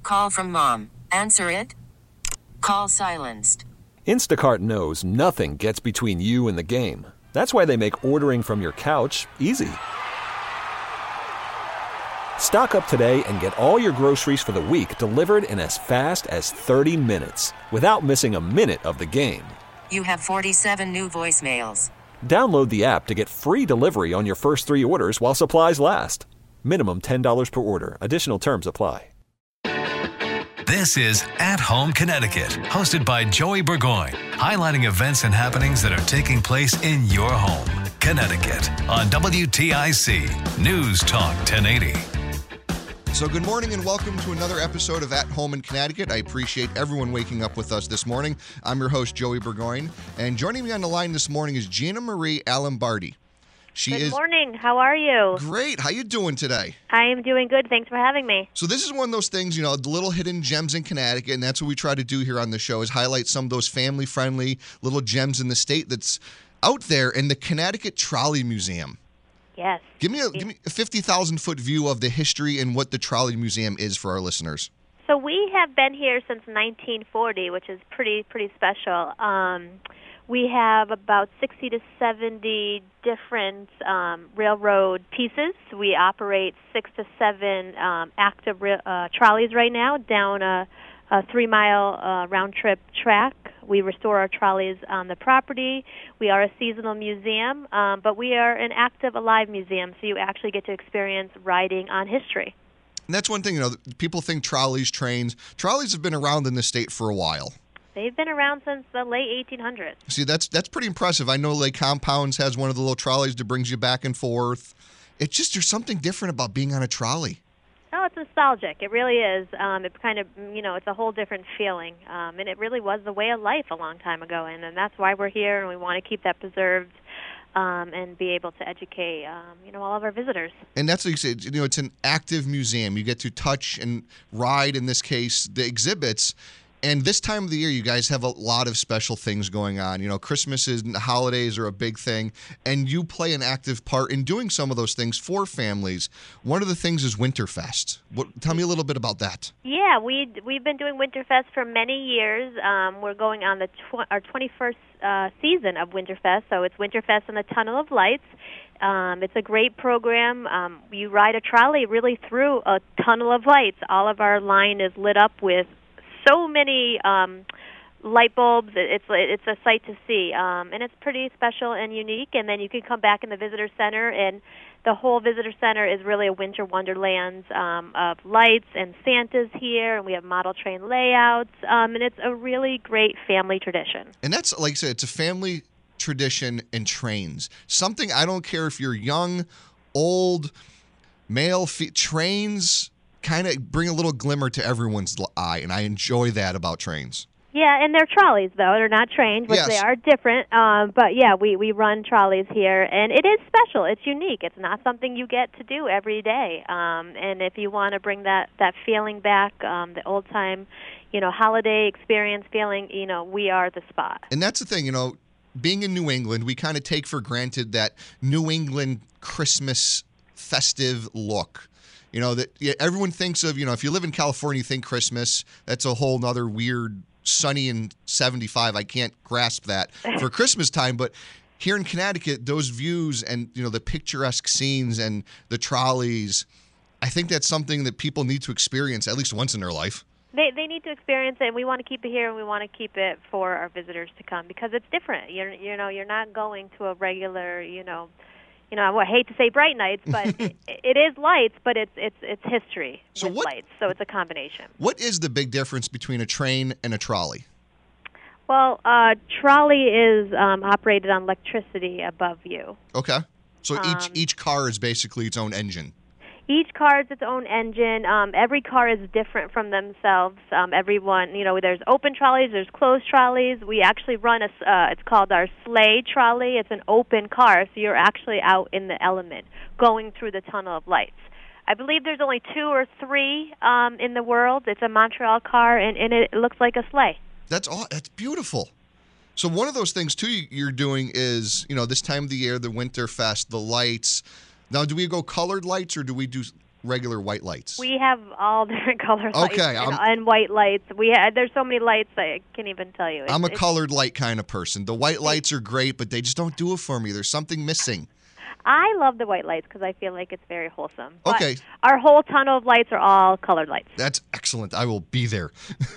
Call from mom. Answer it. Call silenced. Instacart knows nothing gets between you and the game. That's why they make ordering from your couch easy. Stock up today and get all your groceries for the week delivered in as fast as 30 minutes without missing a minute of the game. You have 47 new voicemails. Download the app to get free delivery on your first 3 orders while supplies last. Minimum $10 per order. Additional terms apply. This is At Home Connecticut, hosted by Joey Burgoyne, highlighting events and happenings that are taking place in your home, Connecticut, on WTIC News Talk 1080. So good morning and welcome to another episode of At Home in Connecticut. I appreciate everyone waking up with us this morning. I'm your host, Joey Burgoyne, and joining me on the line this morning is Gina Marie Alambardi. Good morning. How are you? Great. How you doing today? I am doing good. Thanks for having me. So this is one of those things, the little hidden gems in Connecticut, and that's what we try to do here on the show is highlight some of those family-friendly little gems in the state that's out there in the Connecticut Trolley Museum. Yes. Give me a 50,000-foot view of the history and what the Trolley Museum is for our listeners. So we have been here since 1940, which is pretty special. We have about 60 to 70 different railroad pieces. We operate 6 to 7 active trolleys right now down a 3-mile round-trip track. We restore our trolleys on the property. We are a seasonal museum, but we are an active, alive museum, so you actually get to experience riding on history. And that's one thing, people think trolleys, trains. Trolleys have been around in the state for a while. They've been around since the late 1800s. See, that's pretty impressive. I know Lake Compounds has one of the little trolleys that brings you back and forth. It's just there's something different about being on a trolley. Oh, it's nostalgic. It really is. It's kind of, it's a whole different feeling. And it really was the way of life a long time ago. And that's why we're here, and we want to keep that preserved and be able to educate, all of our visitors. And that's what you said. It's an active museum. You get to touch and ride, in this case, the exhibits. And this time of the year, you guys have a lot of special things going on. Christmas and holidays are a big thing, and you play an active part in doing some of those things for families. One of the things is Winterfest. Tell me a little bit about that. Yeah, we've been doing Winterfest for many years. We're going on our 21st season of Winterfest, so it's Winterfest in the Tunnel of Lights. It's a great program. You ride a trolley really through a tunnel of lights. All of our line is lit up with so many light bulbs. It's a sight to see, and it's pretty special and unique. And then you can come back in the visitor center, and the whole visitor center is really a winter wonderland of lights, and Santa's here, and we have model train layouts, and it's a really great family tradition. And that's, like I said, it's a family tradition and trains. Something, I don't care if you're young, old, male, trains kind of bring a little glimmer to everyone's eye, and I enjoy that about trains. Yeah, and they're trolleys, though. They're not trains, which They are different. But, yeah, we run trolleys here, and it is special. It's unique. It's not something you get to do every day. And if you want to bring that feeling back, the old-time, holiday experience feeling, we are the spot. And that's the thing, being in New England, we kind of take for granted that New England Christmas festive look. Everyone thinks of, if you live in California, you think Christmas. That's a whole other weird sunny and 75. I can't grasp that for Christmas time. But here in Connecticut, those views and, the picturesque scenes and the trolleys, I think that's something that people need to experience at least once in their life. They need to experience it, and we want to keep it here, and we want to keep it for our visitors to come because it's different. You're not going to a regular, I hate to say bright nights, but it is lights, but it's history with lights, so it's a combination. What is the big difference between a train and a trolley? Well, trolley is operated on electricity above you. Okay. So each car is basically its own engine. Each car is its own engine. Every car is different from themselves. Everyone, there's open trolleys, there's closed trolleys. We actually run it's called our sleigh trolley. It's an open car, so you're actually out in the element, going through the tunnel of lights. I believe there's only 2 or 3 in the world. It's a Montreal car, and it looks like a sleigh. That's beautiful. So one of those things, too, you're doing is, this time of the year, the Winterfest, the lights. Now, do we go colored lights or do we do regular white lights? We have all different color lights Okay, and white lights. There's so many lights I can't even tell you. I'm a colored light kind of person. The white lights are great, but they just don't do it for me. There's something missing. I love the white lights because I feel like it's very wholesome. Okay. But our whole tunnel of lights are all colored lights. That's excellent. I will be there.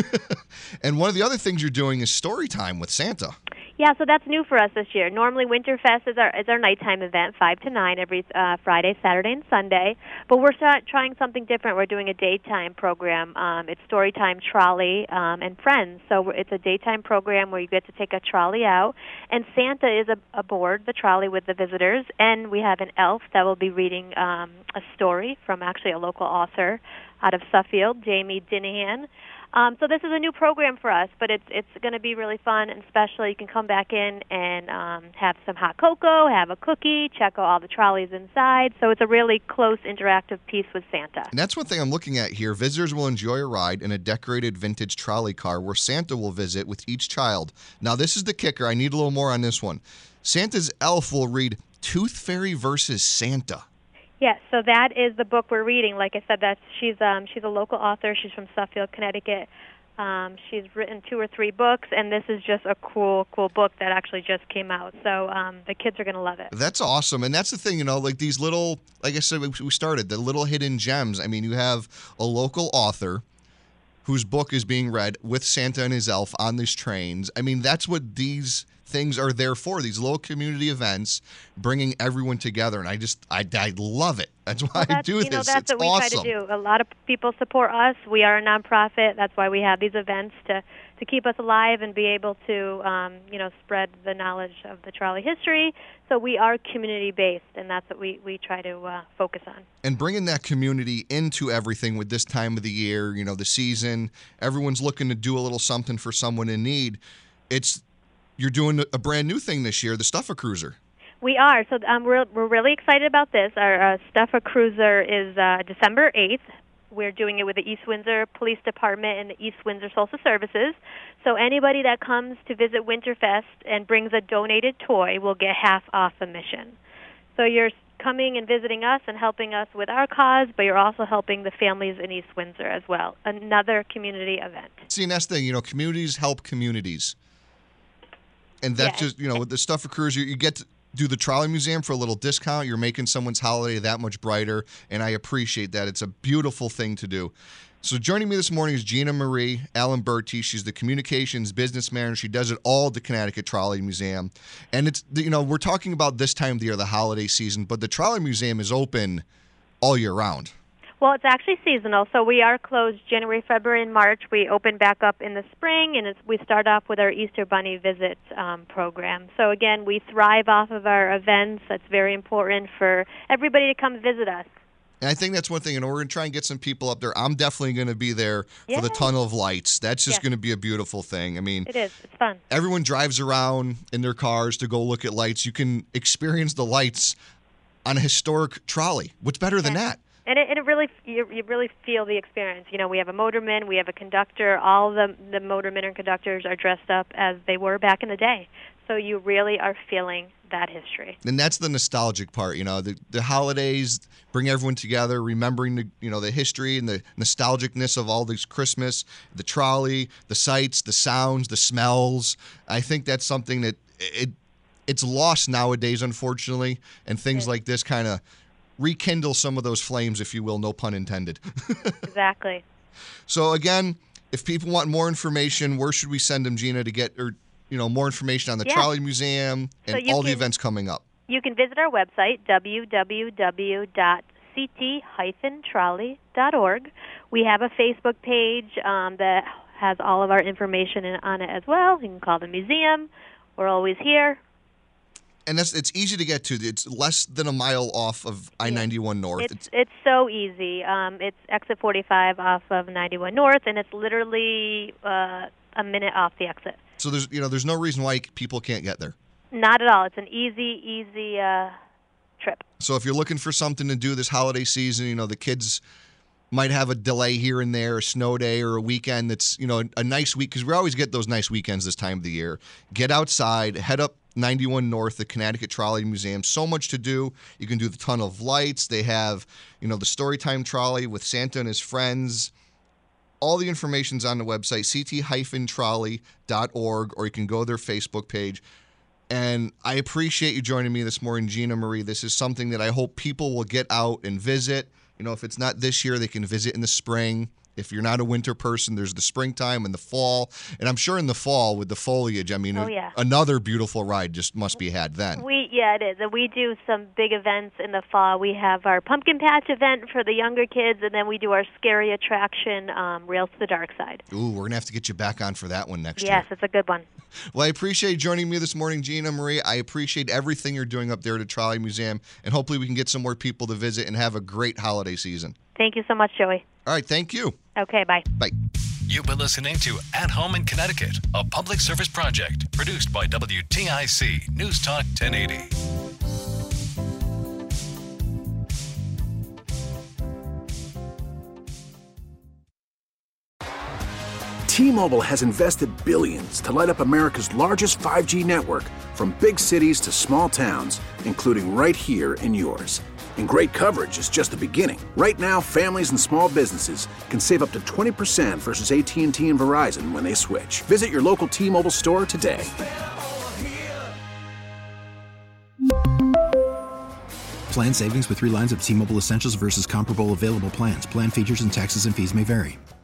And one of the other things you're doing is story time with Santa. Yeah, so that's new for us this year. Normally, Winterfest is our nighttime event, 5 to 9 every Friday, Saturday, and Sunday. But we're trying something different. We're doing a daytime program. It's Storytime Trolley and Friends. So it's a daytime program where you get to take a trolley out, and Santa is aboard the trolley with the visitors, and we have an elf that will be reading a story from actually a local author out of Suffield, Jamie Dinahan. So this is a new program for us, but it's going to be really fun and special. You can come back in and have some hot cocoa, have a cookie, check out all the trolleys inside. So it's a really close, interactive piece with Santa. And that's one thing I'm looking at here. Visitors will enjoy a ride in a decorated vintage trolley car where Santa will visit with each child. Now, this is the kicker. I need a little more on this one. Santa's elf will read Tooth Fairy versus Santa. Yes, so that is the book we're reading. Like I said, she's a local author. She's from Suffield, Connecticut. She's written 2 or 3 books, and this is just a cool book that actually just came out. So the kids are going to love it. That's awesome. And that's the thing, like these little, like I said, we started, the little hidden gems. I mean, you have a local author whose book is being read with Santa and his elf on these trains. I mean, that's what these things are there for, these little community events, bringing everyone together. And I love it. That's why I do this. That's it's what we awesome. try to do. A lot of people support us. We are a nonprofit. That's why we have these events to keep us alive and be able to, spread the knowledge of the trolley history. So we are community-based, and that's what we try to focus on. And bringing that community into everything with this time of the year, the season, everyone's looking to do a little something for someone in need. You're doing a brand new thing this year, the Stuffer Cruiser. We are. So we're really excited about this. Our Stuffer Cruiser is December 8th. We're doing it with the East Windsor Police Department and the East Windsor Social Services. So anybody that comes to visit Winterfest and brings a donated toy will get half off admission. So you're coming and visiting us and helping us with our cause, but you're also helping the families in East Windsor as well. Another community event. See, and that's the thing, communities help communities. And that's just, with the Stuffer Cruiser, you get to do the Trolley Museum for a little discount. You're making someone's holiday that much brighter, and I appreciate that. It's a beautiful thing to do. So joining me this morning is Gina Marie Allenberti. She's the communications business manager. She does it all at the Connecticut Trolley Museum. And it's, we're talking about this time of the year, the holiday season, but the Trolley Museum is open all year round. Well, it's actually seasonal, so we are closed January, February, and March. We open back up in the spring, and we start off with our Easter Bunny Visit program. So, again, we thrive off of our events. That's very important for everybody to come visit us. And I think that's one thing, and we're going to try and get some people up there. I'm definitely going to be there for the Tunnel of Lights. That's just going to be a beautiful thing. I mean, it is. It's fun. Everyone drives around in their cars to go look at lights. You can experience the lights on a historic trolley. What's better than that? And it really, you really feel the experience. We have a motorman, we have a conductor. All the motormen and conductors are dressed up as they were back in the day. So you really are feeling that history. And that's the nostalgic part. The holidays bring everyone together, remembering the history and the nostalgicness of all this Christmas, the trolley, the sights, the sounds, the smells. I think that's something that it's lost nowadays, unfortunately, and things like this kind of rekindle some of those flames, if you will, no pun intended. Exactly. So again, if people want more information, where should we send them, Gina, to get more information on the Trolley Museum and all the events coming up? You can visit our website, www.ct-trolley.org. We have a Facebook page that has all of our information on it as well. You can call the museum. We're always here. And it's easy to get to. It's less than a mile off of I-91 North. It's so easy. It's exit 45 off of 91 North, and it's literally a minute off the exit. So there's no reason why people can't get there. Not at all. It's an easy trip. So if you're looking for something to do this holiday season, the kids might have a delay here and there, a snow day or a weekend that's, a nice week, because we always get those nice weekends this time of the year. Get outside, head up 91 North, the Connecticut Trolley Museum. So much to do. You can do the Tunnel of Lights. They have, the Storytime Trolley with Santa and his friends. All the information's on the website, ct-trolley.org, or you can go to their Facebook page. And I appreciate you joining me this morning, Gina Marie. This is something that I hope people will get out and visit. If it's not this year, they can visit in the spring. If you're not a winter person, there's the springtime and the fall. And I'm sure in the fall with the foliage, another beautiful ride just must be had then. It is. And we do some big events in the fall. We have our Pumpkin Patch event for the younger kids, and then we do our scary attraction, Rails to the Dark Side. Ooh, we're going to have to get you back on for that one next year. Yes, it's a good one. Well, I appreciate you joining me this morning, Gina Marie. I appreciate everything you're doing up there at the Trolley Museum, and hopefully we can get some more people to visit and have a great holiday season. Thank you so much, Joey. All right, thank you. Okay, bye. Bye. You've been listening to At Home in Connecticut, a public service project produced by WTIC News Talk 1080. T-Mobile has invested billions to light up America's largest 5G network, from big cities to small towns, including right here in yours. And great coverage is just the beginning. Right now, families and small businesses can save up to 20% versus AT&T and Verizon when they switch. Visit your local T-Mobile store today. Plan savings with 3 lines of T-Mobile Essentials versus comparable available plans. Plan features and taxes and fees may vary.